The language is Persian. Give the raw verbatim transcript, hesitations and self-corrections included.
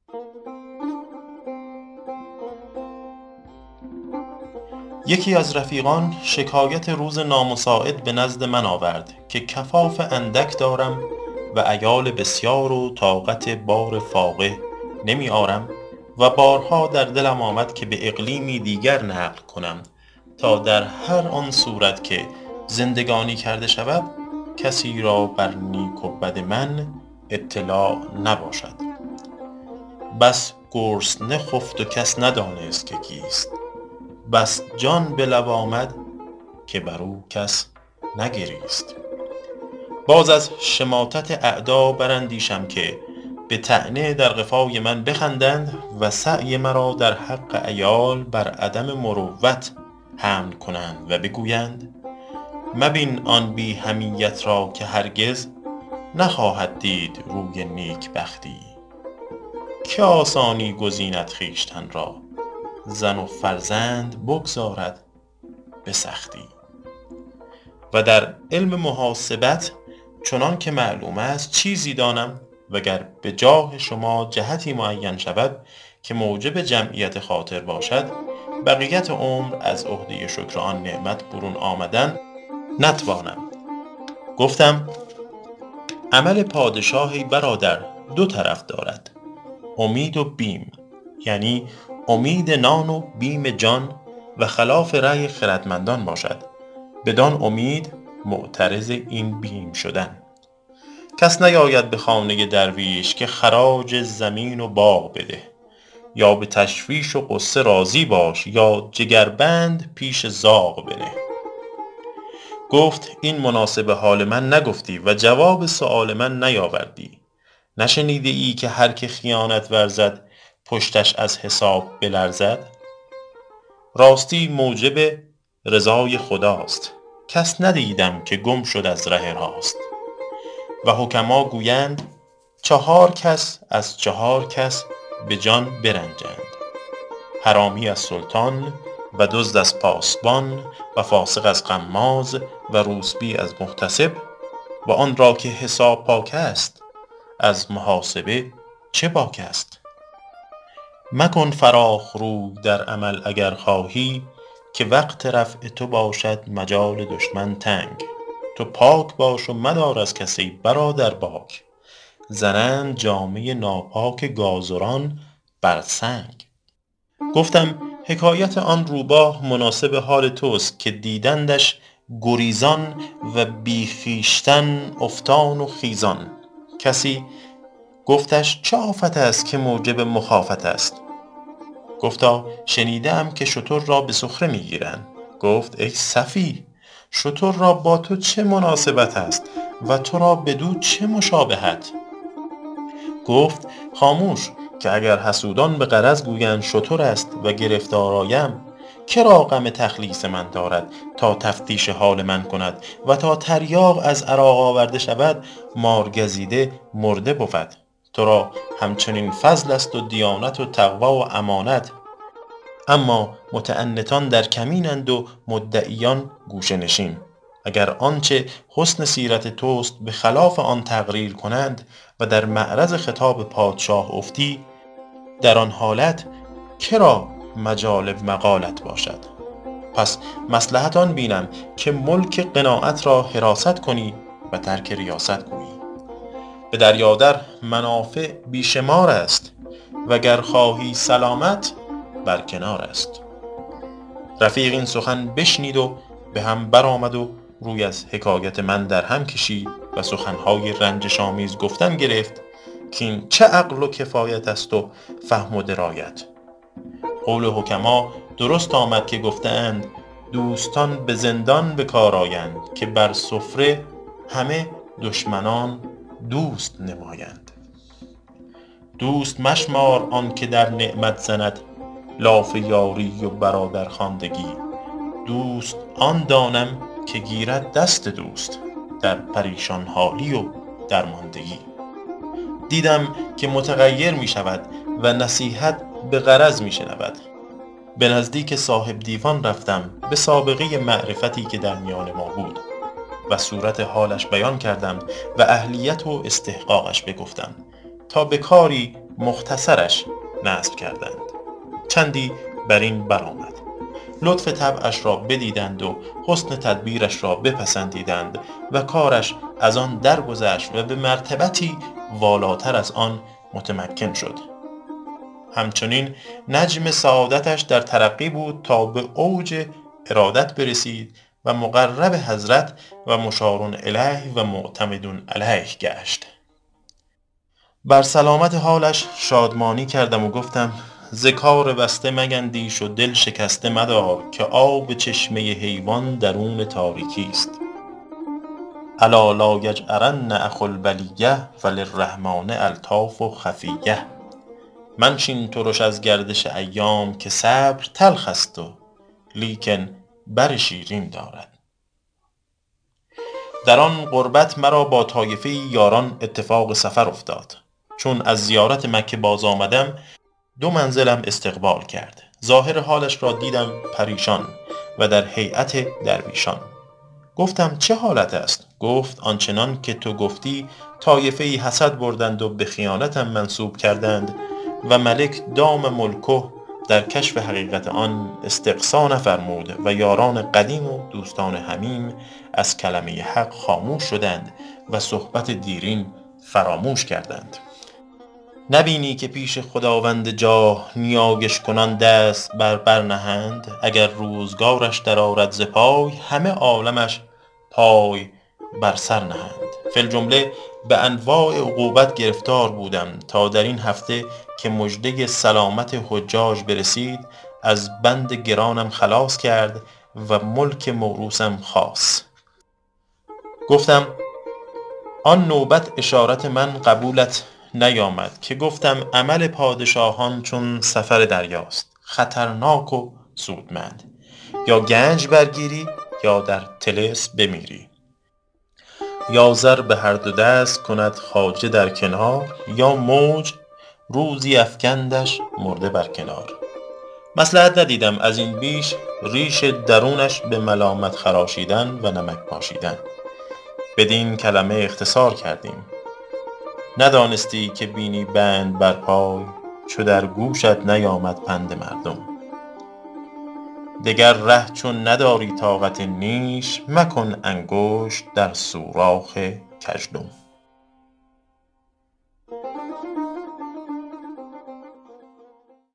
یکی از رفیقان شکایت روز نامساعد به نزد من آورد که کفاف اندک دارم و عیال بسیار و طاقت بار فاقه نمی آرم و بارها در دلم آمد که به اقلیمی دیگر نقل کنم تا در هر آن صورت که زندگانی کرده شود کسی را بر نیک و بد من اطلاع نباشد. بس گرسنه خفت و کس ندانست که کیست، بس جان به لب آمد که بر او کس نگریست. باز از شماتت اعدا براندیشم که به طعنه در قفای من بخندند و سعی مرا در حق عیال بر عدم مروت حمل کنند و بگویند مبین آن بی حمیت را که هرگز نخواهد دید روی نیک بختی. که آسانی گزیند خویشتن را، زن و فرزند بگذارد به سختی. و در علم محاسبت چنان که معلوم است چیزی دانم وگر به جاه شما جهتی معین شود که موجب جمعیت خاطر باشد، بقیت عمر از عهده شکر آن نعمت برون آمدن نتوانم. گفتم عمل پادشاهی برادر دو طرف دارد، امید و بیم، یعنی امید نان و بیم جان و خلاف رأی خردمندان باشد، بدان امید معترض این بیم شدن. کس نیاید به خانه درویش که خراج زمین و باغ بده، یا به تشویش و غصه راضی باش یا جگربند پیش زاغ بنه. گفت این مناسب حال من نگفتی و جواب سؤال من نیاوردی. نشنیده ای که هر که خیانت ورزد پشتش از حساب بلرزد؟ راستی موجب رضای خداست، کس ندیدم که گم شد از ره راست. و حکما گویند چهار کس از چهار کس به جان برنجند، حرامی از سلطان و دزد از پاسبان و فاسق از غماز و روسبی از محتسب، و آن را که حساب پاک است از محاسبه چه باک است. مکن فراخ روی در عمل اگر خواهی، که وقت رفع تو باشد مجال دشمن تنگ. تو پاک باش و مدار از کسی برادر باک، زنند جامه ناپاک گازران بر سنگ. گفتم حکایت آن روباه مناسب حال توست که دیدندش گریزان و بی خویشتن افتان و خیزان. کسی گفتش چه آفت است که موجب مخافت است؟ گفتا شنیدم که شتر را به سخره می گیرند. گفت ای سفیه، شتر را با تو چه مناسبت است و تو را بدو چه مشابهت؟ گفت خاموش که اگر حسودان به غرض گویند شتر است و گرفتار آیم، که را غم تخلیص من دارد تا تفتیش حال من کند و تا تریاق از عراق آورده شود مارگزیده مرده بود. تو را همچنین فضل است و دیانت و تقوی و امانت، اما متعنتان در کمینند و مدعیان گوشه نشین. اگر آنچه حسن سیرت توست به خلاف آن تقریر کنند و در معرض خطاب پادشاه افتی، در آن حالت کرا مجال مقالت باشد؟ پس مصلحت آن بینم که ملک قناعت را حراست کنی و ترک ریاست گویی. به دریادر منافع بیشمار است، وگر خواهی سلامت بر کنار است. رفیق این سخن بشنید و به هم برآمد و روی از حکایت من در هم کشید و سخنهای رنجش آمیز گفتن گرفت که این چه عقل و کفایت است و فهم و درایت. قول حکما درست آمد که گفتند دوستان به زندان به کار آیند، که بر سفره همه دشمنان دوست نمایند. دوست مشمار آن که در نعمت زند لاف یاری و برادر خواندگی. دوست آن دانم که گیرد دست دوست در پریشان حالی و درماندگی. دیدم که متغیر می شود و نصیحت به غرض می شنود. به نزدیک صاحب دیوان رفتم به سابقه معرفتی که در میان ما بود و صورت حالش بیان کردم و اهلیت و استحقاقش بگفتم تا به کاری مختصرش نصب کردند. چندی بر این برآمد. لطف طبعش را بدیدند و حسن تدبیرش را بپسندیدند و کارش از آن درگذشت و به مرتبتی والاتر از آن متمکن شد. همچنین نجم سعادتش در ترقی بود تا به اوج ارادت برسید و مقرب حضرت و مشارون الیه و معتمدون علیه گشت. بر سلامت حالش شادمانی کردم و گفتم ز کار بسته مگندیش و دل شکسته مدار که آب چشمه حیوان درون تاریکی است. الا لا یجأرن اخو البلیة فللرحمن الطاف خفیة. منشین ترش از گردش ایام که صبر تلخ است و لیکن بر شیرین دارد. در آن غربت مرا با طایفه یاران اتفاق سفر افتاد. چون از زیارت مکه باز آمدم دو منزلم استقبال کرد. ظاهر حالش را دیدم پریشان و در هیئت درویشان. گفتم چه حالت است؟ گفت آنچنان که تو گفتی طایفه‌ای حسد بردند و به خیانتم منسوب کردند و ملک دام ملکه در کشف حقیقت آن استقصا نفرمود و یاران قدیم و دوستان حمیم از کلمه حق خاموش شدند و صحبت دیرین فراموش کردند. نبینی که پیش خداوند جاه نیایش کنان دست بر بر نهند؟ اگر روزگارش در آرد ز پای همه عالمش پای بر سر نهند. فی الجمله به انواع عقوبت گرفتار بودم تا در این هفته که مژده سلامت حجاج برسید از بند گرانم خلاص کرد و ملک موروثم خاص. گفتم آن نوبت اشارت من قبولت نیامد که گفتم عمل پادشاهان چون سفر دریاست، خطرناک و سودمند. یا گنج برگیری یا در طلسم بمیری. یا زر به هر دو دست کند خواجه در کنار، یا موج روزی افکندش مرده بر کنار. مصلحت ندیدم از این بیش ریش درونش به ملامت خراشیدن و نمک پاشیدن. بدین کلمه اختصار کردیم. ندانستی که بینی بند بر پای چو در گوشت نیامد پند مردم. دگر ره چون نداری طاقت نیش مکن انگشت در سوراخ کژدم.